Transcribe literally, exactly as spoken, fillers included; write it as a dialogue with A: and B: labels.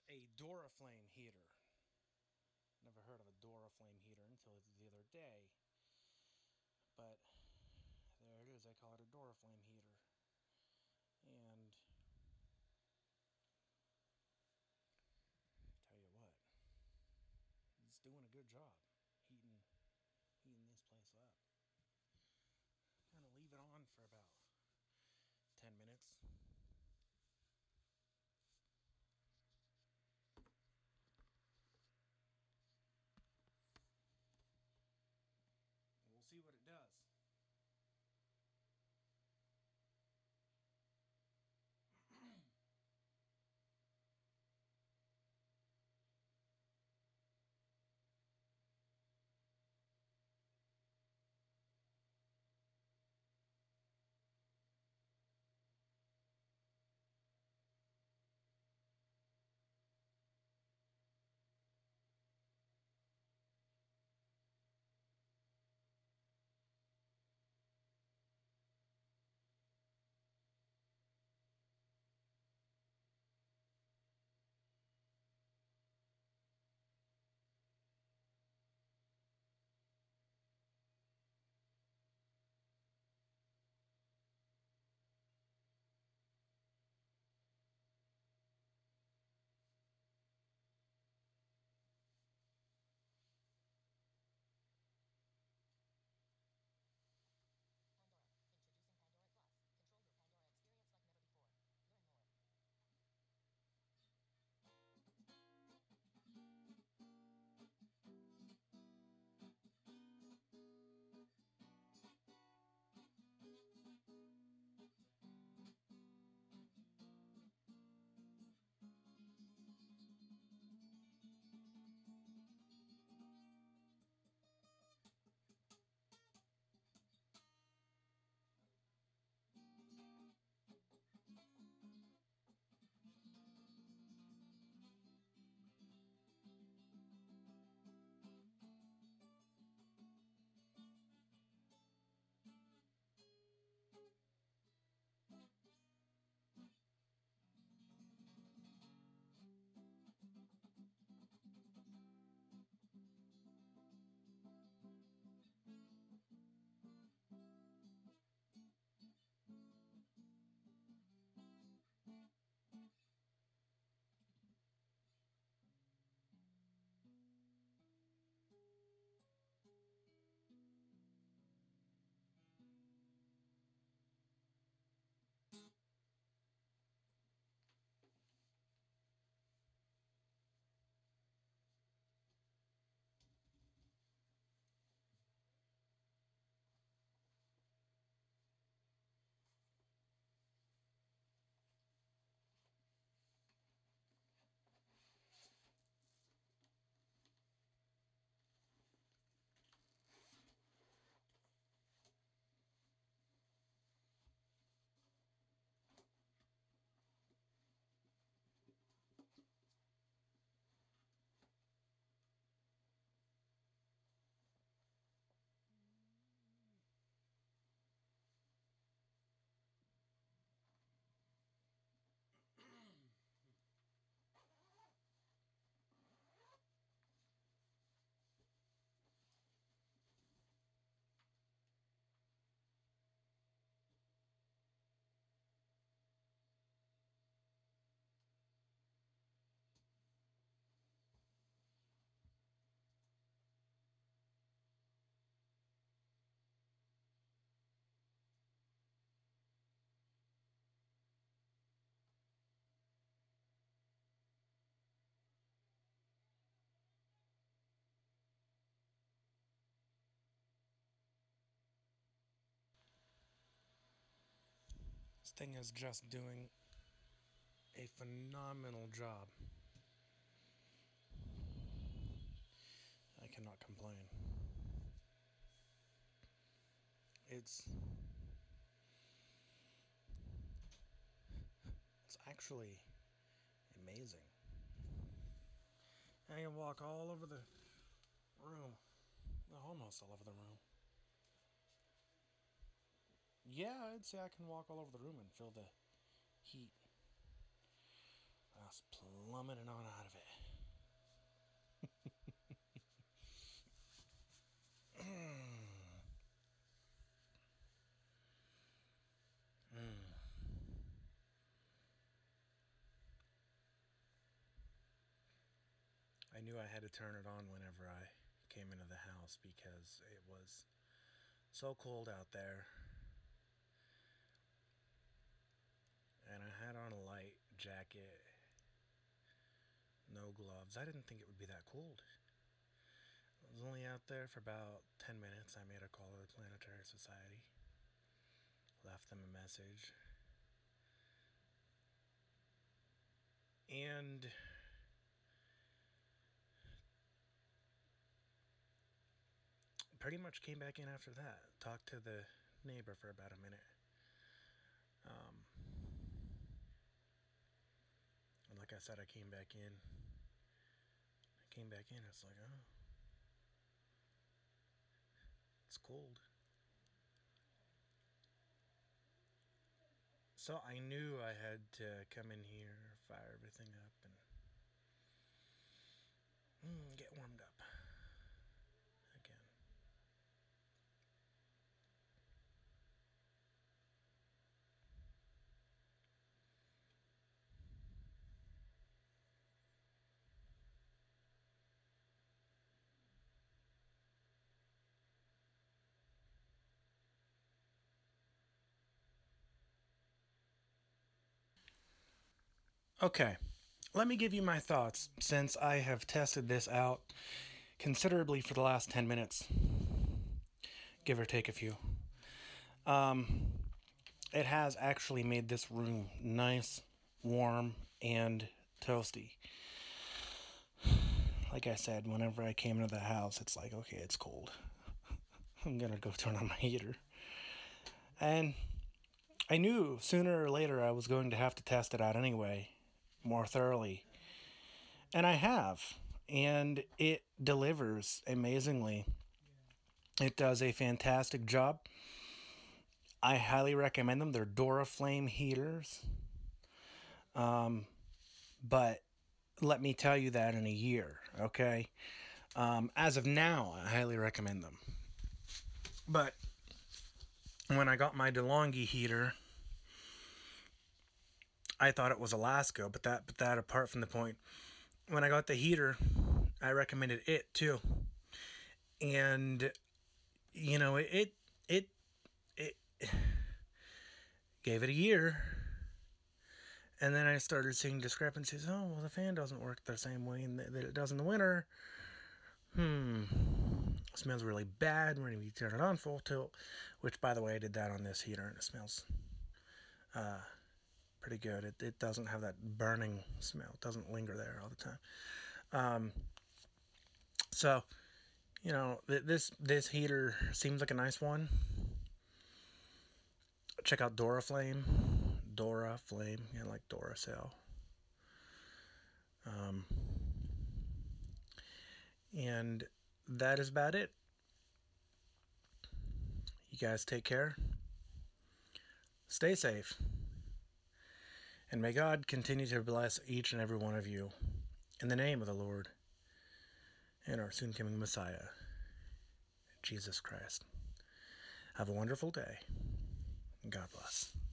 A: a Duraflame heater. Never heard of a Duraflame heater until the other day. But there it is. I call it a Duraflame heater. And tell you what, it's doing a good job heating heating this place up. Gonna leave it on for about ten minutes. And we'll see what it does.
B: Pandora. Introducing Pandora Plus. Control your Pandora experience like never before. Learn more.
A: This thing is just doing a phenomenal job. I cannot complain. It's it's actually amazing. I can walk all over the room. Well, almost all over the room. Yeah, I'd say I can walk all over the room and feel the heat. was plummeting on out of it. mm. I knew I had to turn it on whenever I came into the house because it was so cold out there. And I had on a light jacket, no gloves. I didn't think it would be that cold. I was only out there for about ten minutes. I made a call to the Planetary Society, left them a message, and pretty much came back in after that. Talked to the neighbor for about a minute. Um, and like I said, I came back in. I came back in. It's like, oh, it's cold. So I knew I had to come in here, fire everything up, and mm, get warmed up again. Okay, let me give you my thoughts since I have tested this out considerably for the last ten minutes, give or take a few. Um, it has actually made this room nice, warm, and toasty. Like I said, whenever I came into the house, it's like, okay, it's cold. I'm gonna go turn on my heater. And I knew sooner or later I was going to have to test it out anyway, more thoroughly. And I have. And it delivers amazingly. It does a fantastic job. I highly recommend them. They're Duraflame heaters. Um, but let me tell you that in a year, okay? Um, as of now, I highly recommend them. But when I got my DeLonghi heater, I thought it was Alaska, but that but that apart from the point. When I got the heater, I recommended it too. And you know, it it it, it gave it a year. And then I started seeing discrepancies. Oh, well, the fan doesn't work the same way that it does in the winter. Hmm. It smells really bad when you turn it on full tilt. Which, by the way, I did that on this heater, and it smells uh, pretty good. It, it doesn't have that burning smell. It doesn't linger there all the time. Um, so, you know, th- this this heater seems like a nice one. Check out Duraflame. Duraflame, you know, like Duracell. Um, and that is about it. You guys take care. Stay safe. And may God continue to bless each and every one of you in the name of the Lord and our soon coming Messiah, Jesus Christ. Have a wonderful day. God bless.